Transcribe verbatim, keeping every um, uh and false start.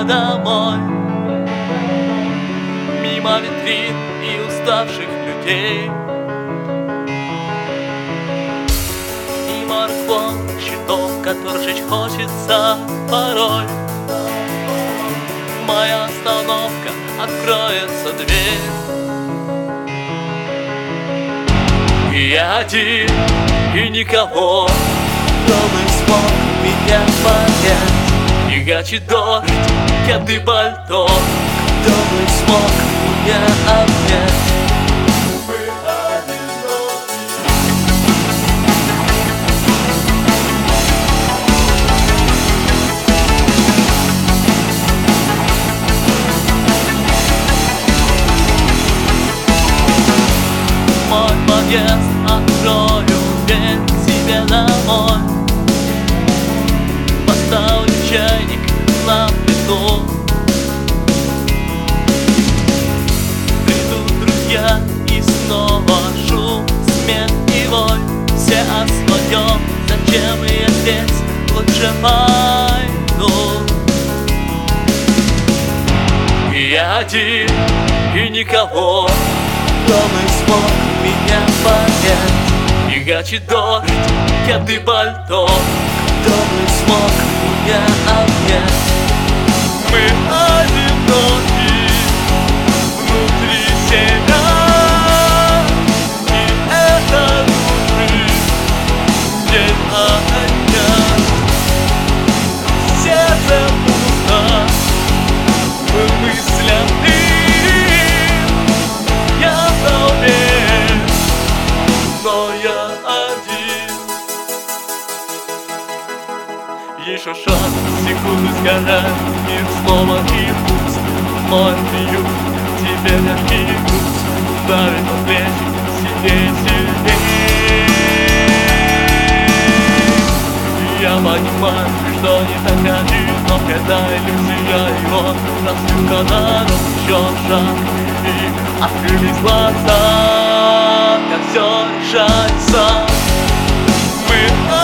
тебя домой. Мимо витрин и уставших людей, мимо рекламных щитов, которые жечь хочется порой. Моя остановка, откроется дверь, и я один, и никого, кто бы смог меня понять. И гачит дождь, кеды пальто, кто бы смог меня обнять. Мой подъезд, открою дверь к себе домой. Поставлю чайник на плиту. Придут друзья и снова шум, смех и вой. Все о своем, зачем я здесь, лучше пойду. И я один, и никого, кто бы смог меня понять. И гачит дождь, кеды пальто, кто бы смог меня обнять. Мы одиноки внутри себя, и это жизнь день ото дня. Сердце пусто, в мыслях ты. Я в толпе, но я один. Еще шаг, секунды сгорают, и снова и пусть. Мой приют, тебе мягкий груз давит на плечи сильнее, сильнее. Я понимаю, что не так один, но когда иллюзия и он рассылка на нос, еще шаг, и открылись глаза, как все решается. Мы